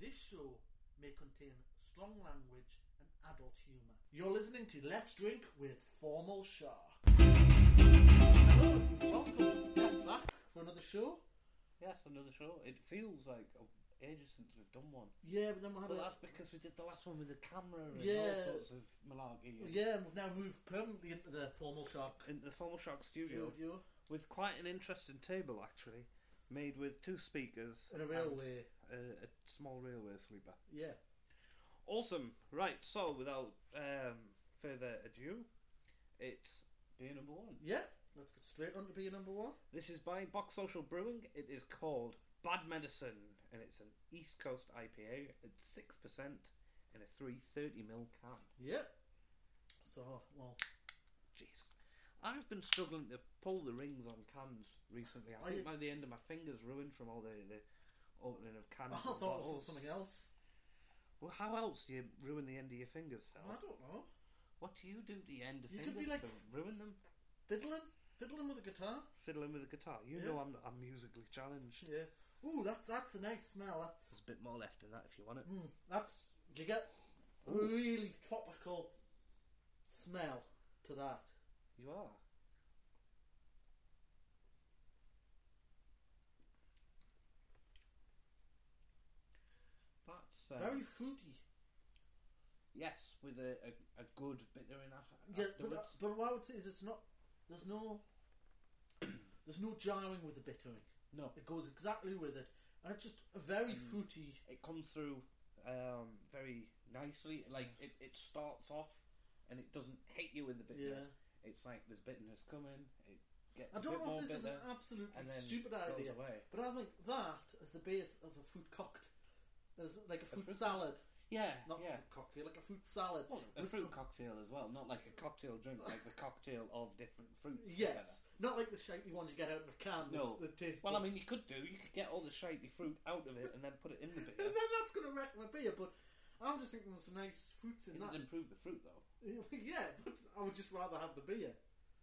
This show may contain strong language and adult humour. You're listening to Let's Drink with Formal Shark. Hello, welcome back for another show. Yes, another show. It feels like ages since we've done one. Yeah, but then we had that's because we did the last one with the camera and all sorts of malarkey. Yeah, and we've now moved permanently into the Formal Shark. Into the Formal Shark studio. With quite an interesting table, actually. Made with 2 speakers. And a railway. A small railway sleeper. Yeah. Awesome. Right, so without further ado, it's beer number 1. Yeah, let's get straight on to beer number 1. This is by Box Social Brewing. It is called Bad Medicine, and it's an East Coast IPA. It's 6% in a 330ml can. Yeah. So, well... Jeez. I've been struggling to pull the rings on cans recently. I think by the end of my fingers ruined from all the opening of cans. I thought it was something else. Well, how else do you ruin the end of your fingers, Phil? I don't know. What do you do to your end of You fingers could be like to ruin them? Fiddling with a guitar. Fiddling with a guitar. You know I'm musically challenged. Yeah. Ooh, that's a nice smell. There's a bit more left in that if you want it. You get a really tropical smell to that. You are. That's very fruity. Yes, with a good bitter in Yeah, afterwards. but what I would say is it's not. There's no jarring with the bittering. No, it goes exactly with it, and it's just a very fruity. It comes through very nicely. Like it starts off, and it doesn't hit you with the bitterness. Yeah. It's like there's bitterness coming. It gets. I don't know if this bitter, is an absolutely and then stupid idea, but I think that is the base of a fruit cocktail. There's like a fruit salad. Yeah, not a fruit cocktail, like a fruit salad. Well, a fruit cocktail as well, not like a cocktail drink, like the cocktail of different fruits. Yes, not like the shitey ones you get out of a can. No, the taste. Well, I mean, you could get all the shitey fruit out of it and then put it in the beer. And then that's going to wreck the beer. But I'm just thinking there's some nice fruits in that. It'd improve the fruit though. Yeah, but I would just rather have the beer.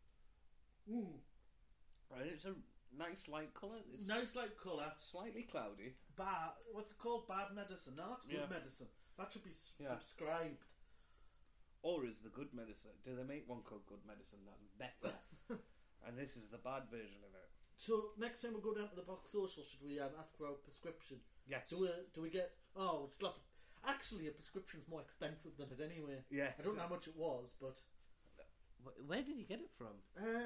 Ooh, and it's a nice light colour. Nice light colour. Slightly cloudy. What's it called? Bad medicine. No, that's good medicine. That should be subscribed. Or is the good medicine? Do they make one called Good Medicine that's better? And this is the bad version of it. So next time we go down to the Box Social, should we ask for our prescription? Yes. Do we get? Oh, it's not. Actually, a prescription's more expensive than it anyway. Yeah. I don't know how much it was, but. Where did you get it from?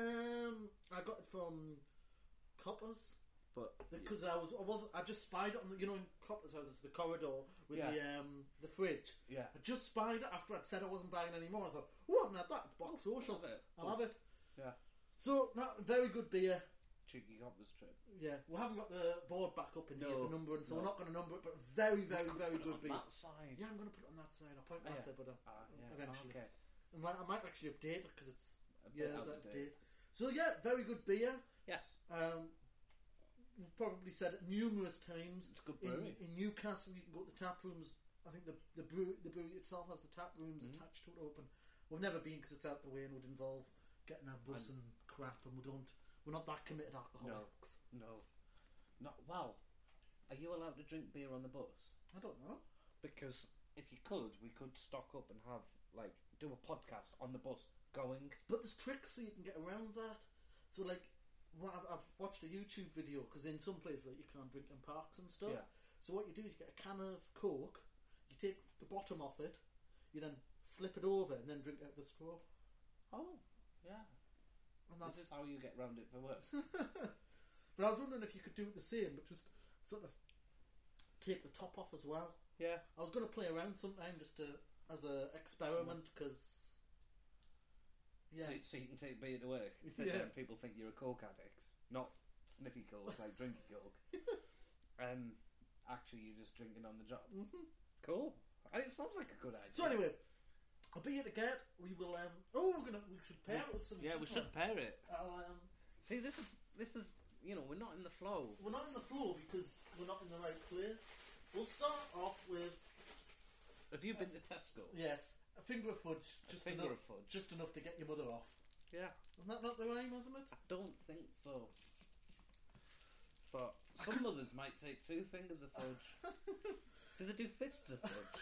I got it from Coppers. But because I just spied it on the, in Coppers how there's the corridor with the fridge. Yeah. I just spied it after I'd said I wasn't buying any more. I thought, I haven't had that. It's Box Social. I'll have it. Yeah. So, very good beer. Cheeky Coppers trip. Yeah. We haven't got the board back up in here for numbering, so we're not going to number it. But very, very, very good beer. On that side. Yeah, I'm going to put it on that side. I'll point that side, but eventually. Okay. I might actually update it because it's out of date. So very good beer. Yes. We've probably said it numerous times. It's good brewing. In Newcastle, you can go to the tap rooms. I think the brewery itself has the tap rooms attached to it open. We've never been because it's out the way and would involve getting our bus and crap, and we're not that committed alcoholics. No. Not well. Are you allowed to drink beer on the bus? I don't know. Because if you could, we could stock up and have do a podcast on the bus going. But there's tricks so you can get around that. So I've watched a YouTube video because in some places you can't drink in parks and stuff. Yeah. So what you do is you get a can of Coke, you take the bottom off it, you then slip it over and then drink it out of the straw. Oh, yeah. And this is how you get round it for work. But I was wondering if you could do it the same, but just sort of take the top off as well. Yeah. I was going to play around sometime just as an experiment because. Yeah. So you can take beer to work. So then people think you're a coke addict, not sniffy coke like drinky coke. Actually, you're just drinking on the job. Mm-hmm. Cool. It sounds like a good idea. So anyway, a beer to get. We will. We should pair it with some. Yeah, we should pair it. I'll, See, this is. We're not in the flow. We're not in the flow because we're not in the right place. We'll start off with. Have you been to Tesco? Yes. A finger of fudge. Just enough to get your mother off. Yeah. Isn't that not the rhyme, isn't it? I don't think so. But some mothers might take 2 fingers of fudge. Do they do fists of fudge?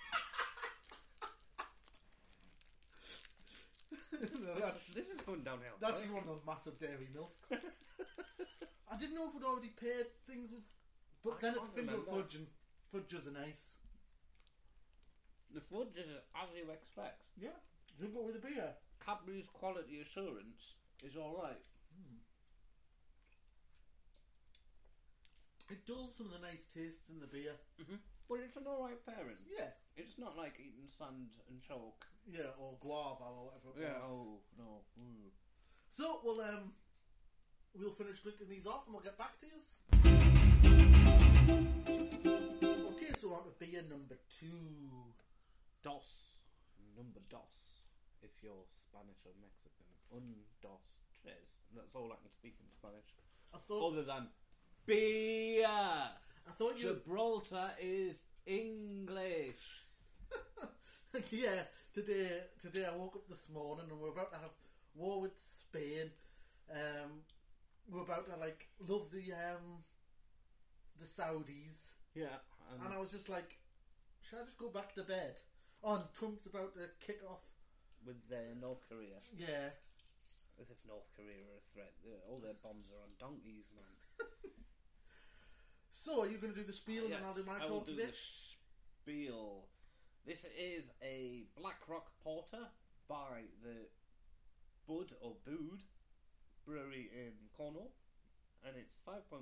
This is going downhill. That's one of those massive dairy milks. I didn't know if we'd already paired things with... But then it's finger fudge, and fudges are nice. The fudge is as you expect. Yeah. You go with a beer. Cadbury's quality assurance is alright. It dulls some of the nice tastes in the beer. Mm-hmm. But it's an alright pairing. Yeah. It's not like eating sand and chalk. Yeah, or guava or whatever it was. Oh, no. Mm. So, we'll finish drinking these off and we'll get back to you. Okay, so on to beer number 2. Dos. Number dos. If you're Spanish or Mexican. Un, dos, tres. That's all I can speak in Spanish. Other than beer. I thought Gibraltar is English. Yeah, today I woke up this morning and we're about to have war with Spain. We're about to love the Saudis. Yeah, and I was just like, should I just go back to bed? Oh, and Trump's about to kick off with North Korea. Yeah, as if North Korea are a threat. All their bombs are on donkeys, man. So, are you going to do the spiel and then I'll do my talk a bit? I will do the spiel. This is a Black Rock Porter by the Bud or Bood Brewery in Cornwall, and it's 5.1%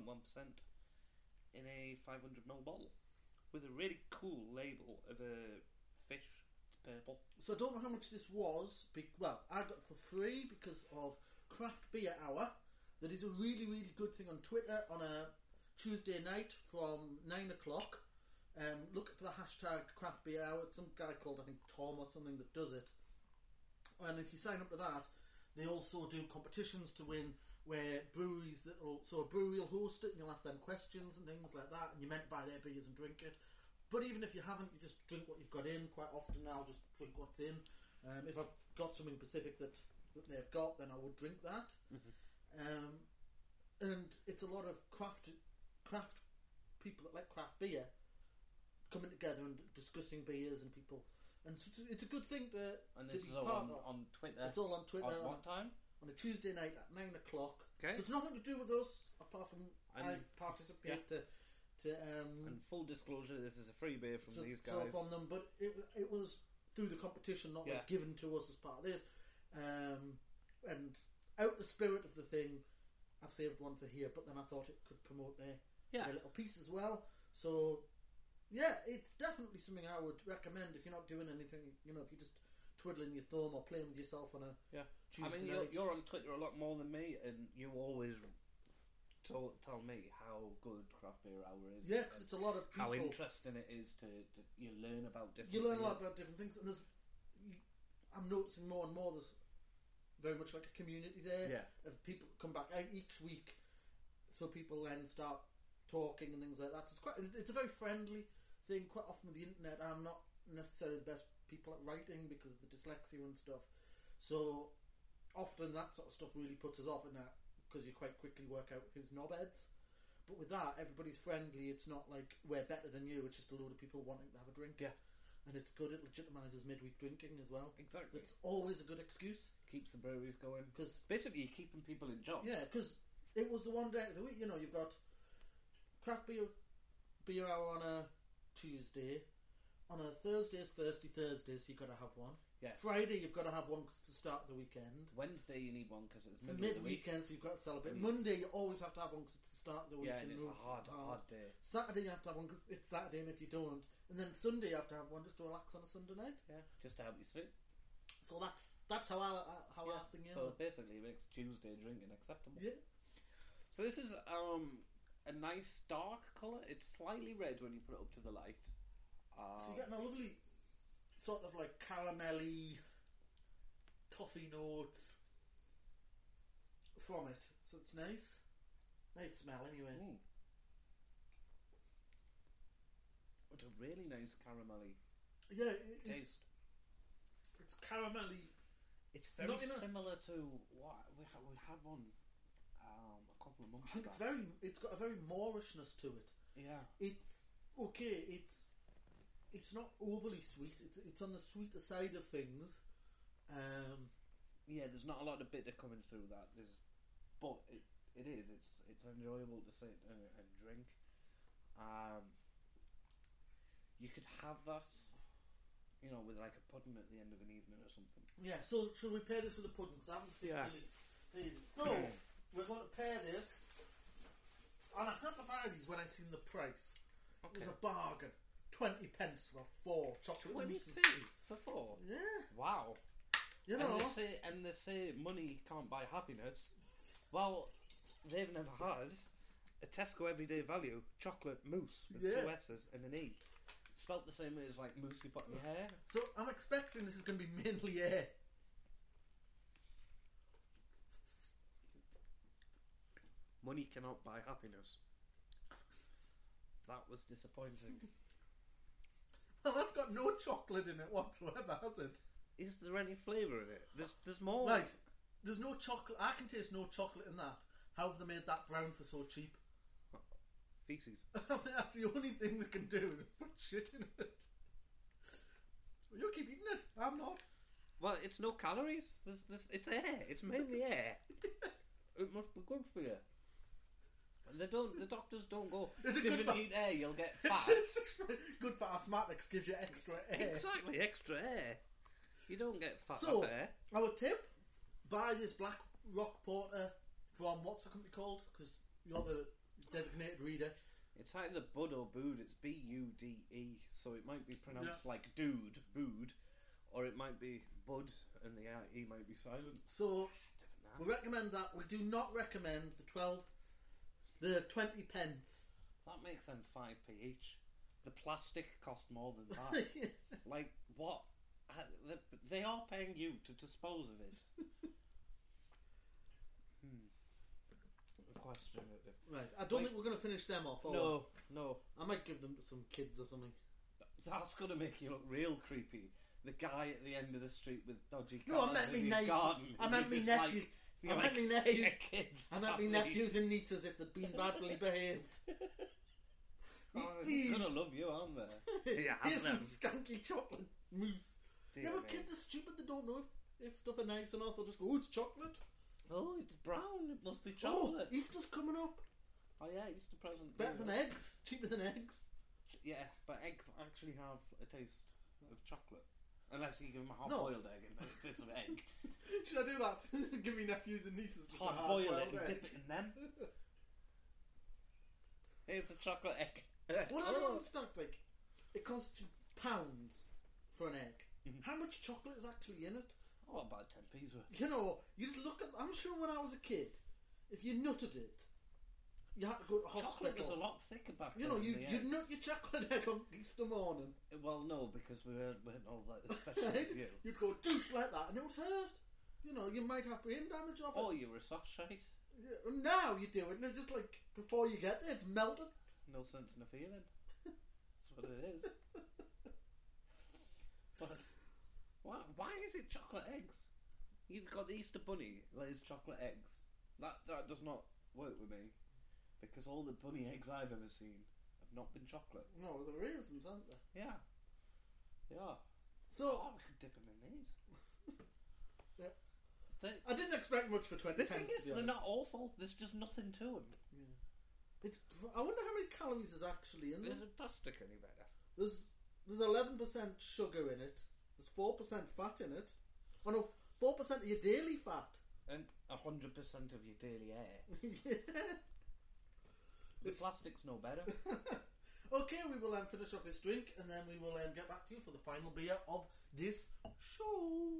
in a 500ml bottle with a really cool label of a fish. It's purple. So I don't know how much this was. Well, I got it for free because of Craft Beer Hour. That is a really, really good thing on Twitter on a Tuesday night from 9 o'clock. Look for the hashtag Craft Beer Hour. It's some guy called, I think, Tom or something that does it. And if you sign up to that, they also do competitions to win where breweries so a brewery will host it and you'll ask them questions and things like that, and you're meant to buy their beers and drink it. But even if you haven't, you just drink what you've got in. Quite often I'll just drink what's in. If I've got something specific that they've got, then I would drink that. Mm-hmm. And it's a lot of craft people that like craft beer coming together and discussing beers and people, and so it's a good thing to. And this to is be all part on Twitter. It's all on Twitter. At what time? On a Tuesday night at 9 o'clock. Okay. So it's nothing to do with us apart from I participate to. And full disclosure, this is a free beer from these guys. From them, but it was through the competition, not given to us as part of this. And out the spirit of the thing, I've saved one for here, but then I thought it could promote their little piece as well. So, yeah, it's definitely something I would recommend if you're not doing anything. You know, if you're just twiddling your thumb or playing with yourself on a Tuesday night. You're on Twitter a lot more than me, and you always tell me how good Craft Beer Hour is. Yeah, because it's a lot of people. How interesting it is to you learn about different. You learn a lot about different things, and I'm noticing more and more. There's very much like a community there of people that come back out each week, so people then start talking and things like that. So it's a very friendly thing. Quite often with the internet, I'm not necessarily the best people at writing because of the dyslexia and stuff. So often that sort of stuff really puts us off in that, because you quite quickly work out who's knobheads. But with that, everybody's friendly. It's not like we're better than you. It's just a load of people wanting to have a drink. Yeah. And it's good. It legitimises midweek drinking as well. Exactly. It's always a good excuse. Keeps the breweries going. Because basically you're keeping people in jobs. Yeah, because it was the one day of the week. You know, you've got Craft Beer Hour on a Tuesday. On a Thursday, so you've got to have one. Yes. Friday, you've got to have one to start the weekend. Wednesday, you need one because it's mid-weekend, so you've got to celebrate. Monday, you always have to have one because it's the start of the weekend. Yeah, and it's a hard day. Saturday, you have to have one because it's Saturday, and if you don't, and then Sunday, you have to have one just to relax on a Sunday night. Yeah, just to help you sleep. So that's how I think. So basically, it makes Tuesday drinking acceptable. Yeah. So this is a nice dark colour. It's slightly red when you put it up to the light. So you're getting a lovely sort of like caramelly coffee notes from it. So it's nice. Nice smell anyway. It's a really nice caramelly taste. It's caramelly. It's very similar to what we had one a couple of months back. It's got a very Moorishness to it. Yeah. It's okay. It's it's not overly sweet. It's on the sweeter side of things. Yeah, there's not a lot of bitter coming through that. But it is. It's enjoyable to sit and drink. You could have that, with like a pudding at the end of an evening or something. Yeah. So should we pair this with a pudding? Because I haven't seen it. So we're going to pair this, and I had to buy these when I seen the price. Okay. It was a bargain. 20 pence for 4 chocolate 20p mousses. for 4? Yeah. Wow. You know. And they say money can't buy happiness. Well, they've never had a Tesco everyday value chocolate mousse with 2 S's and an E. Spelt the same way as like mousse you put in your hair. So I'm expecting this is going to be mainly air. Money cannot buy happiness. That was disappointing. Well, that's got no chocolate in it whatsoever, has it? Is there any flavour in it? There's more. Right. There's no chocolate. I can taste no chocolate in that. How have they made that brown for so cheap? Feces. I think that's the only thing they can do is put shit in it. You keep eating it. I'm not. Well, it's no calories. It's air. It's mainly air. It must be good for you. The doctors don't go, didn't eat air, you'll get fat. Good for asthmatics, gives you extra air. Exactly, extra air. You don't get fat So, off air. our tip, buy this Black Rock Porter from, what's the company called? Because you're the designated reader. It's either Bud or Bood, it's B-U-D-E, so it might be pronounced like dude, Bood, or it might be Bud, and the E might be silent. So, we recommend that. We do not recommend the 20 pence. That makes them 5p each. The plastic cost more than that. Like, what? They are paying you to dispose of it. Question it. Right, I don't think we're going to finish them off. No. I might give them to some kids or something. That's going to make you look real creepy. The guy at the end of the street with dodgy cars. No, I meant me nephew. I meant me nephew. I meant me nephew. I meant me nephews and nieces if they'd been badly behaved. They're gonna love you, aren't they? Yeah, here's some skanky chocolate mousse. Dear but kids are stupid. They don't know if stuff are nice enough. They'll just go, "Oh, it's chocolate. Oh, it's brown. It must be chocolate." Oh, Easter's coming up. Oh yeah, Easter present. Better than eggs. Cheaper than eggs. Yeah, but eggs actually have a taste of chocolate. Unless you give them a hard-boiled egg and then it tastes of egg. Should I do that? Give me nephews and nieces just hard-boil it and egg. dip it in them. It's a chocolate egg. Well, I don't understand. Like, it costs pounds for an egg. How much chocolate is actually in it? Oh, about 10p's worth. You know, you just look at. I'm sure when I was a kid, if you nutted it, you had to go to hospital. Chocolate was a lot thicker back then. You know, you'd nut your chocolate egg on Easter morning. Well, no, because we weren't all like as special as you. You'd go douche like that, and it would hurt. You know, you might have brain damage off it. Oh, you were a soft shite. Yeah, and now you do it, and it's just like before you get there, it's melted. No sense in the feeling. That's what it is. But why is it chocolate eggs? You've got the Easter Bunny lays chocolate eggs. That does not work with me. Because all the bunny eggs I've ever seen have not been chocolate. No, they're raisins, aren't they? Yeah. They are. So, we could dip them in these. Yeah. I didn't expect much for 20 The pence. thing is, they're not awful. There's just nothing to them. Yeah. I wonder how many calories is actually in them. Is it plastic any better? There's 11% sugar in it. There's 4% fat in it. Oh no, 4% of your daily fat. And 100% of your daily air. Yeah. The plastic's no better. Okay, we will finish off this drink and then we will get back to you for the final beer of this show.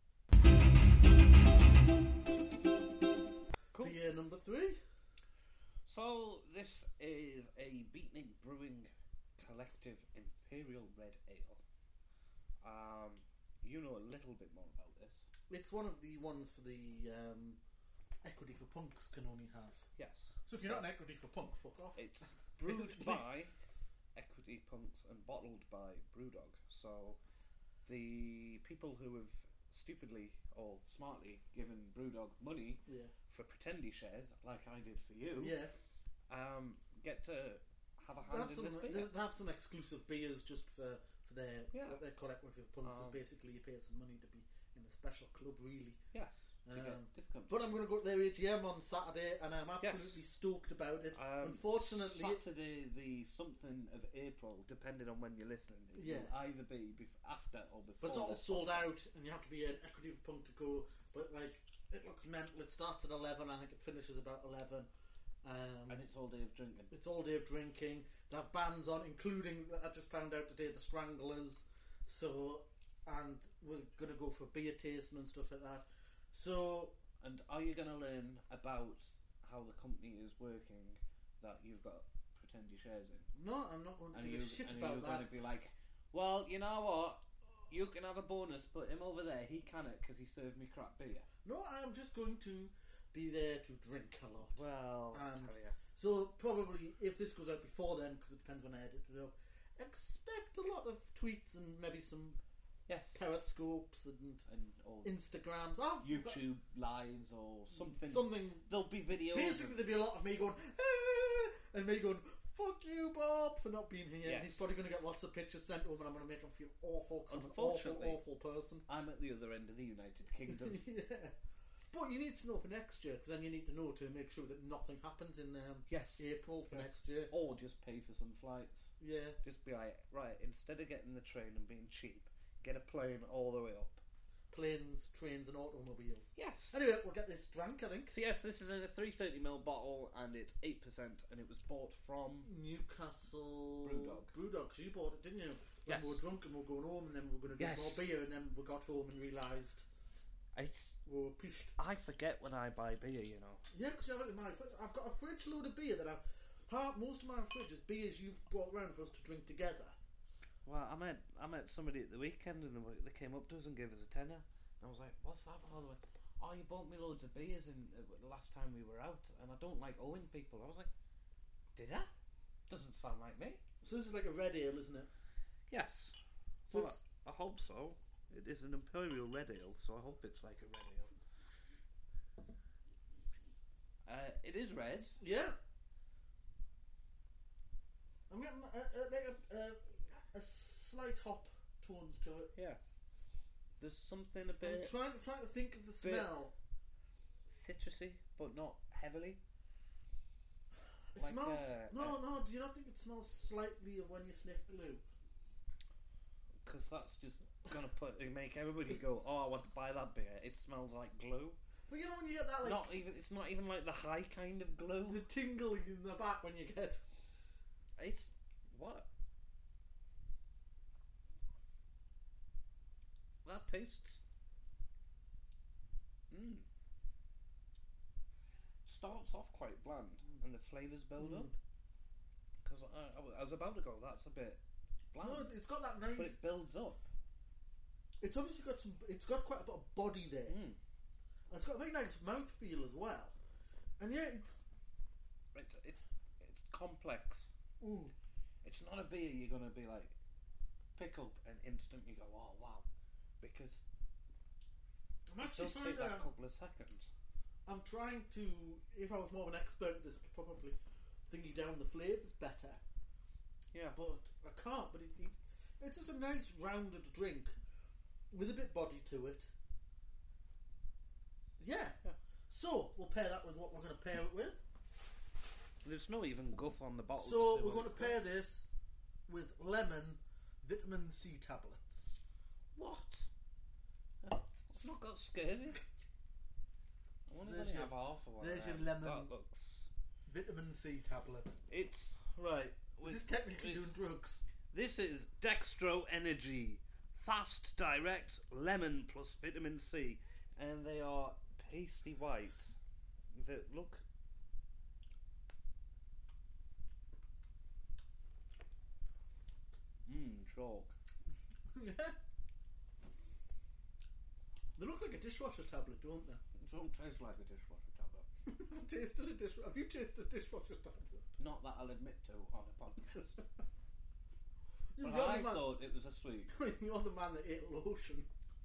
Cool. Beer number 3. So, this is a Beatnik Brewing Collective Imperial Red Ale. You know a little bit more about this. It's one of the ones for the Equity for Punks can only have. Yes. So if you're not an Equity for Punk, fuck off. It's brewed by Equity Punks and bottled by Brewdog. So the people who have stupidly or smartly given Brewdog money for pretendy shares, like I did for you, get to have a hand in this beer. They have some exclusive beers just for their what they call equity punts. Is basically you pay some money to be in a special club, really. Yes, to get discount. But I'm going to go to their AGM on Saturday, and I'm absolutely stoked about it. Unfortunately, Saturday the something of April, depending on when you're listening, it will either be after or before. But it's all sold out, and you have to be an equity punk to go. But like, it looks mental. It starts at 11. I think it finishes about 11. And it's all day of drinking. It's all day of drinking. They have bands on, including, I just found out today, the Stranglers. So, and we're going to go for beer tasting and stuff like that. So, and are you going to learn about how the company is working that you've got pretend your shares in? No, I'm not going to give a shit about that. You're going to be like, well, you know what? You can have a bonus, but him over there, he can't because he served me crap beer. No, I'm just going to be there to drink a lot. Well, and I'll tell you. So probably if this goes out before then, because it depends when I edit it up, expect a lot of tweets and maybe some periscopes and or Instagrams, YouTube lives or something. There'll be videos. Basically, there'll be a lot of me going and me going, "Fuck you, Bob, for not being here." Yes. He's probably going to get lots of pictures sent to him, and I'm going to make him feel awful. Unfortunately, I'm an awful person. I'm at the other end of the United Kingdom. Yeah. But you need to know for next year, because then you need to know to make sure that nothing happens in April for next year. Or just pay for some flights. Yeah. Just be like, right, instead of getting the train and being cheap, get a plane all the way up. Planes, trains and automobiles. Yes. Anyway, we'll get this drank, I think. So yes, this is in a 330ml bottle and it's 8% and it was bought from... Newcastle... Brewdog, because you bought it, didn't you? When we were drunk and we were going home and then we were going to drink more beer and then we got home and realised... we were pished. I forget when I buy beer, you know. Yeah, because you have it in my fridge. I've got a fridge load of beer that most of my fridge is beers you've brought around for us to drink together. Well, I met somebody at the weekend and they came up to us and gave us a tenner. And I was like, what's that for? They went, oh, you bought me loads of beers the last time we were out and I don't like owing people. I was like, did I? Doesn't sound like me. So this is like a red ale, isn't it? Yes. So well, I hope so. It is an Imperial Red Ale, so I hope it's like a red ale. It is red. Yeah. I'm getting a slight hop tones to it. Yeah. There's something a bit... I'm trying to think of the smell. Citrusy, but not heavily. It smells... No, do you not think it smells slightly of when you sniff glue? Because that's just gonna make everybody go, oh, I want to buy that beer. It smells like glue. But you know when you get that, like, it's not even like the high kind of glue. The tingle in the back when you get. It's what? That tastes. Starts off quite bland, and the flavours build up. Because I was about to go, that's a bit bland. No, it's got that nice. But it builds up. It's obviously got some. It's got quite a bit of body there. It's got a very nice mouthfeel as well, and yeah, it's complex. It's not a beer you're gonna be like pick up and instantly go, oh wow, because I'm actually it does take that couple of seconds. I'm trying to. If I was more of an expert at this, I'd probably thinking down the flavours better. Yeah, but I can't. But it's just a nice rounded drink with a bit body to it. Yeah. So we'll pair that with what we're going to pair it with. There's no even guff on the bottle. So we're going to pair this with lemon vitamin C tablets. What? I've not got scurvy. I want to have half of one. There's your lemon. That looks vitamin C tablet. It's right. Is this technically doing drugs? This is Dextro Energy, fast, direct, lemon plus vitamin C, and they are pasty white. That look. Chalk. Yeah. They look like a dishwasher tablet, don't they? They don't taste like a dishwasher tablet. Have you tasted a dishwasher tablet? Not that I'll admit to on a podcast. But I thought it was a sweet. You're the man that ate lotion.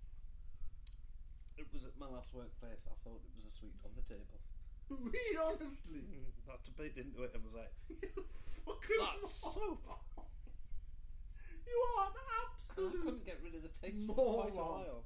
It was at my last workplace. I thought it was a sweet on the table. Really, honestly? That bit into it and was like, fucking That's moron. soap. You are an I absolute couldn't get rid of the taste for moron. quite a while.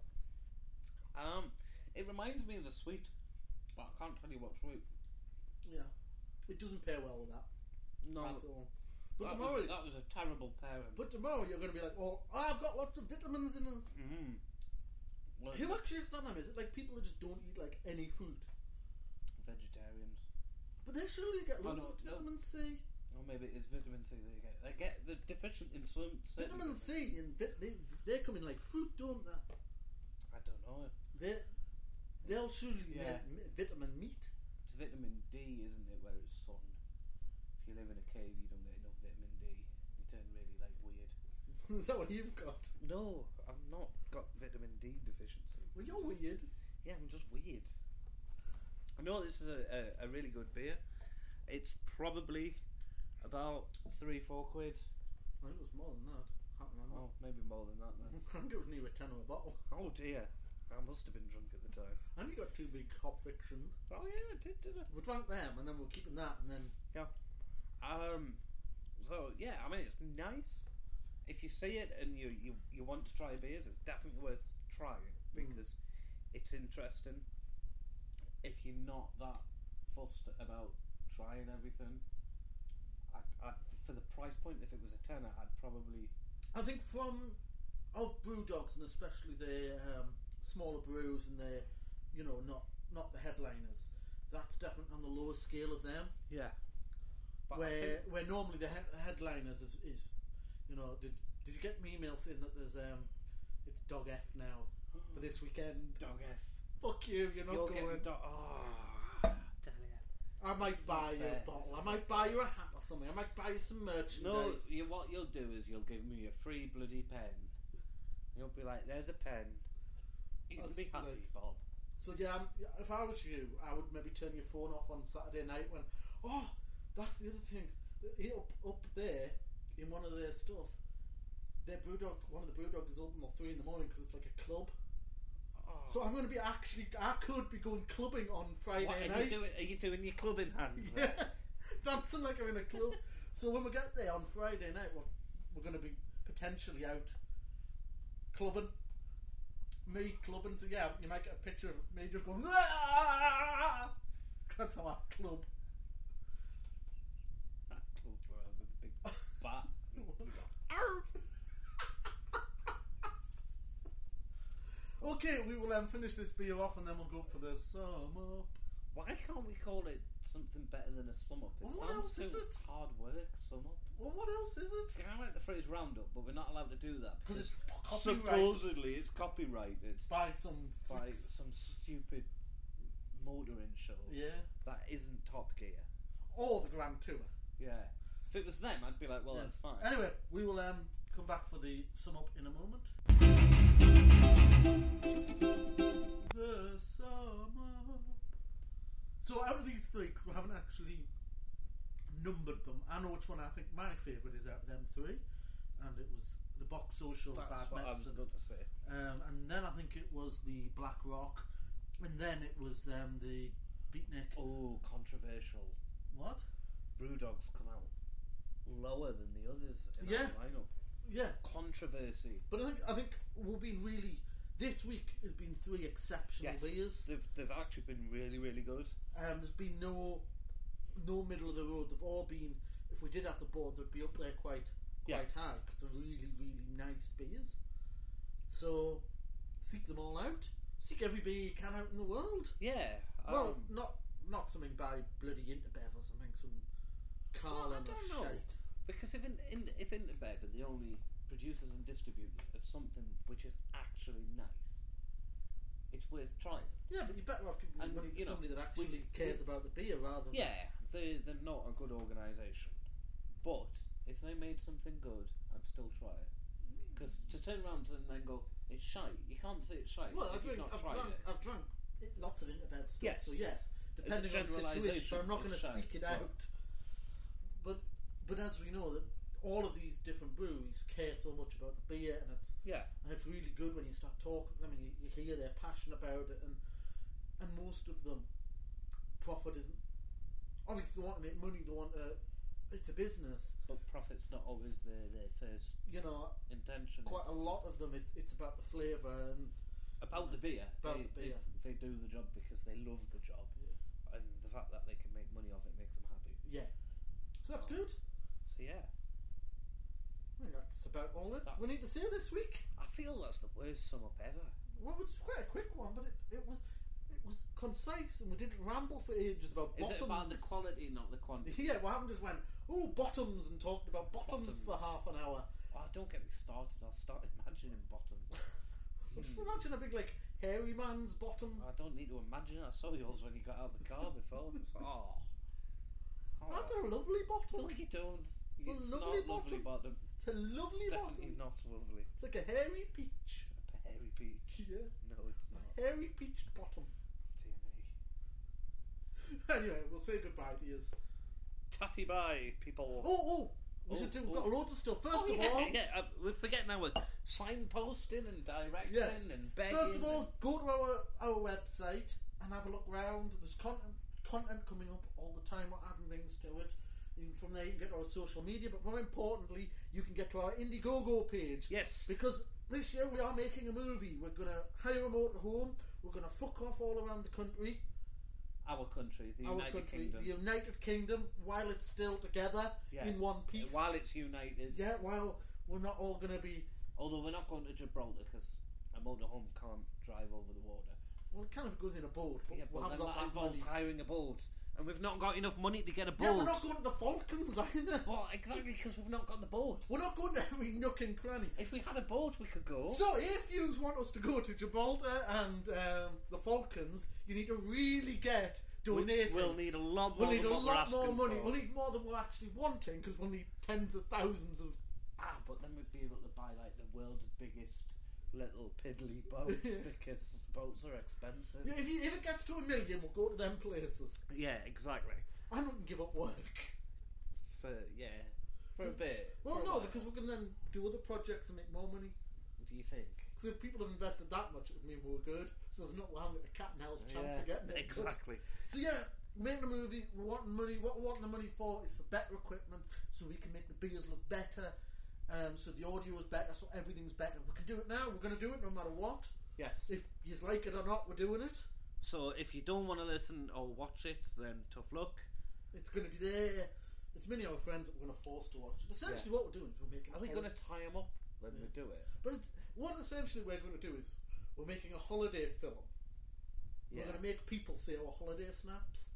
It reminds me of a sweet, but I can't tell you what sweet. Yeah. It doesn't pair well with that No, at all. But tomorrow, that was a terrible pairing. you're going to be like, oh, I've got lots of vitamins in us. Mm-hmm. Well, Who actually has done them? Is it like people who just don't eat like any fruit? vegetarians? But they surely get lots no, of no. vitamin C. Or maybe it's vitamin C they get. They get the deficient in some certain Vitamin vitamins. C and they come in like fruit, don't they? I don't know. They'll surely Yeah. make vitamin meat. It's vitamin D, isn't it? Where it's sun. If you live in a cave, you don't get enough vitamin D. You turn really like weird. Is that what you've got? No, I've not got vitamin D deficiency. Well, you're weird. Yeah, I'm just weird. I know this is a really good beer. It's probably about 3-4 quid. I think it was more than that. Can't remember. Oh, maybe more than that then. I think it was near a tenner a bottle. Oh dear, I must have been drunk at the time. I only got 2 big hop fictions. Oh yeah, I did I? We drank them and then we're keeping that and then Yeah. So yeah, I mean it's nice. If you see it and you want to try beers, it's definitely worth trying because it's interesting. If you're not that fussed about trying everything, I for the price point, if it was a tenner, I'd probably. I think of brew dogs and especially the smaller brews and the not the headliners, that's definitely on the lower scale of them. Yeah. But Where normally the headliners is did you get me email saying that there's it's Dog F now for this weekend? Dog F. Fuck you, you're not You're going. getting tell you. I might buy you a bottle. I might buy you a hat or something. I might buy you some merchandise. No, what you'll do is you'll give me a free bloody pen. You'll be like, "There's a pen." You can be happy, Bob. So yeah, if I was you, I would maybe turn your phone off on Saturday night when. Oh, that's the other thing. Up there in one of their stuff, one of the brew dogs is open till 3 in the morning because it's like a club. Oh. So I'm going to be I could be going clubbing on Friday What, night. are you doing your clubbing hands? Yeah, dancing like I'm in a club. So when we get there on Friday night, we're going to be potentially out clubbing. Me clubbing. So yeah, you might get a picture of me just going. Aah! That's how I club. That club with a big bat. Okay, we will finish this beer off and then we'll go for the sum up. Why can't we call it something better than a sum up? It Well, what sounds else is too it? hard work. Sum up. Well, what else is it? I like the phrase roundup, but we're not allowed to do that Because because it's copyrighted supposedly it's copyrighted by some by freaks. some stupid motoring show Yeah. that isn't Top Gear. Or the Grand Tour. Yeah. If it was them, I'd be like, well, Yeah. that's fine. Anyway, we will come back for the sum up in a moment. The sum up. So out of these 3, because we haven't actually numbered them, I know which one I think my favourite is out of them 3, and it was the Box Social That's Bad what Medicine. I was going to say. And then I think it was the Black Rock, and then it was the Beatnik. Oh, controversial. What? Brewdogs come out lower than the others in Yeah. our lineup. Yeah. Controversy. But I think we've been really. This week has been 3 exceptional Yes, beers. they've actually been really, really good. There's been no middle of the road. They've all been. If we did have the board, they'd be up there quite high because they're really, really nice beers. So seek them all out. Seek every beer you can out in the world. Yeah. Well, not something by bloody Interbev or something. Some Carlin I don't or know. shite. Because if Interbev are the only producers and distributors of something which is actually nice, it's worth trying. Yeah, but you're better off giving And, money to you know, somebody that actually cares about the beer rather than. Yeah, they're not a good organisation. But if they made something good, I'd still try it. Because to turn around and then go, it's shite, you can't say it's shite Well, if you've not tried it. I've drunk lots of Interbev stuff, Yes. so yes, It's depending a on the situation, generalisation, but I'm not going it's to shite, seek it but- out. But as we know, that all of these different breweries care so much about the beer, and it's really good when you start talking to them and you hear their passion about it, and most of them, profit isn't. Obviously, they want to make money. They want to it's a business. But profit's not always their first You know, intention. quite a lot of them, it's about the flavour and About the beer. About the beer. They do the job because they love the job. And the fact that they can make money off it makes them happy. yeah. So that's good. So yeah. I think that's about all That's- we need to say this week. I feel that's the worst sum up ever. Well, it's quite a quick one, but it was concise, and we didn't ramble for ages about Is bottoms. it about the quality, not the quantity? Yeah, we haven't just went, bottoms, and talked about bottoms for half an hour. Oh, don't get me started. I'll start imagining bottoms. Just imagine a big, like, hairy man's bottom. I don't need to imagine. I saw yours when you got out of the car before. It's like, I've got a lovely bottom. No, you don't. It's a It's lovely not lovely bottom. It's a lovely It's bottom. definitely not lovely. It's like a hairy peach. A hairy peach. Yeah. No, it's not. Hairy peached bottom. Dear me. Anyway, we'll say goodbye to you. Tatty bye, people. We should do. We've got loads of stuff. First of yeah, all, we're forgetting our signposting and directing and begging. First of all, go to our website and have a look around. There's content coming up all the time. We're adding things to it. From there, you can get to our social media, but more importantly, you can get to our Indiegogo page. Yes. Because this year we are making a movie. We're going to hire a motorhome. We're going to fuck off all around the country. Our country, the United Kingdom. The United Kingdom, while it's still together in one piece. While it's united. Yeah, while we're not all going to be. Although we're not going to Gibraltar because a motorhome can't drive over the water. Well, it kind of goes in a boat, but we haven't got that that involves money. hiring a boat. And we've not got enough money to get a boat. Yeah, we're not going to the Falklands either. Well, exactly, because we've not got the boat. We're not going to every nook and cranny. If we had a boat, we could go. So, if you want us to go to Gibraltar and the Falklands, you need to really get donating. We'll need a lot more. We'll need a lot more money. For. We'll need more than we're actually wanting because we'll need tens of thousands of. But then we'd be able to buy like the world's biggest little piddly boats because boats are expensive. Yeah, if it gets to 1 million, we'll go to them places. Yeah, exactly. I wouldn't give up work. For a bit. Well, no, because we can then do other projects and make more money. Do you think? Because if people have invested that much, it would mean we were good. So there's not a cat and hell's chance of getting it. Exactly. So yeah, we're making a movie. We're wanting money. What we're wanting the money for is for better equipment, so we can make the beers look better. So the audio is better, so everything's better. We can do it now. We're going to do it no matter what. Yes. If you like it or not, we're doing it. So if you don't want to listen or watch it, then tough luck. It's going to be there. It's many of our friends that we're going to force to watch it. Essentially, what we're doing is we're making. Are we going to tie them up when we do it? But what essentially we're going to do is we're making a holiday film. Yeah. We're going to make people say our holiday snaps.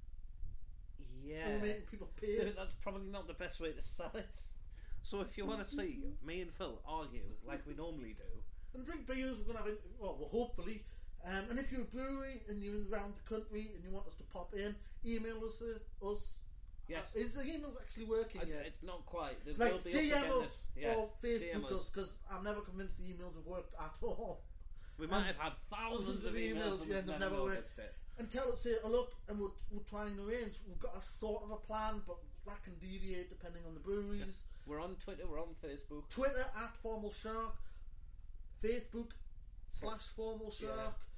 Yeah. We're making people pay. That's probably not the best way to sell it. So if you want to see me and Phil argue like we normally do, and drink beers, we're going to have it. Well, hopefully. And if you're a brewery and you're around the country and you want us to pop in, email us. Yes. Is the emails actually working yet? It's not quite. They Right, will be DM up us again or Facebook DM us because I'm never convinced the emails have worked at all. We might have had thousands of emails and they've we've never worked. noticed it. And tell us, say, look, and we'll try and arrange. We've got a sort of a plan, but that can deviate depending on the breweries. Yes. We're on Twitter, we're on Facebook. Twitter @Formal Shark, Facebook /Formal Shark.